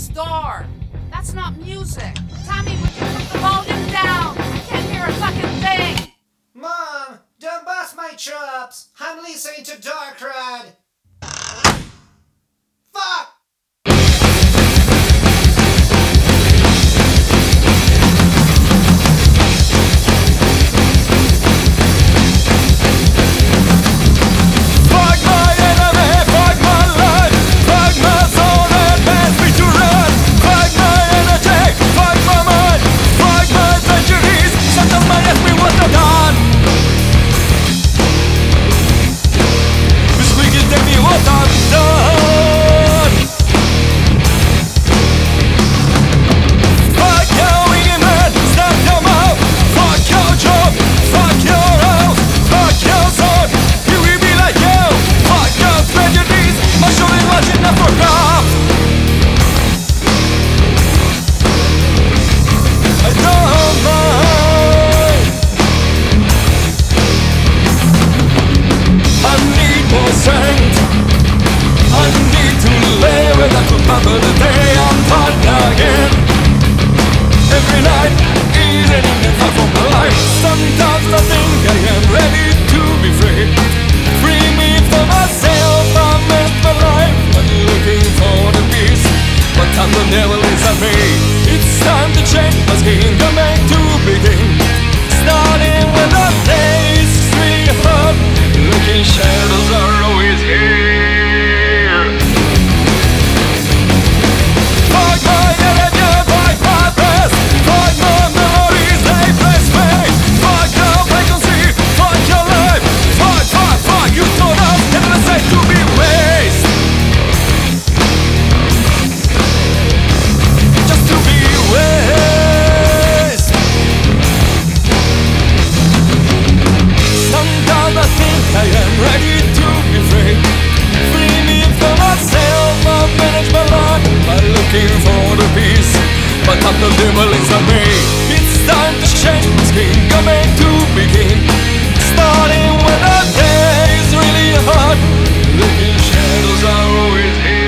this door. That's not music. Tommy, would you put the volume down? I can't hear a fucking thing. Mom, don't bust my chops. I'm listening to Darkrad. Fuck! The devil is on me. It's time to change the scheme. Coming to begin. Starting when the day is really hard. Looking shadows are always here.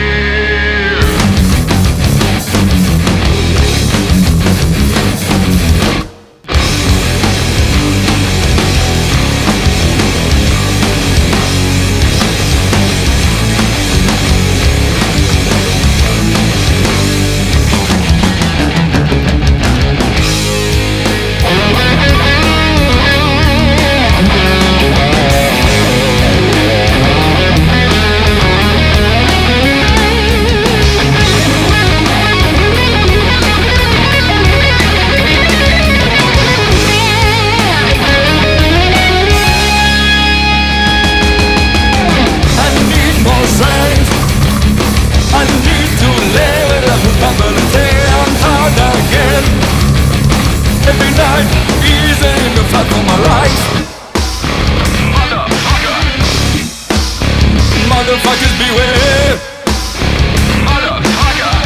Every night, easy in the fight for my life. Motherfucker. Motherfuckers beware. Motherfucker.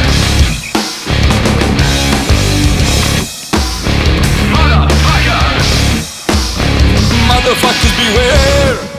Motherfucker. Motherfuckers beware.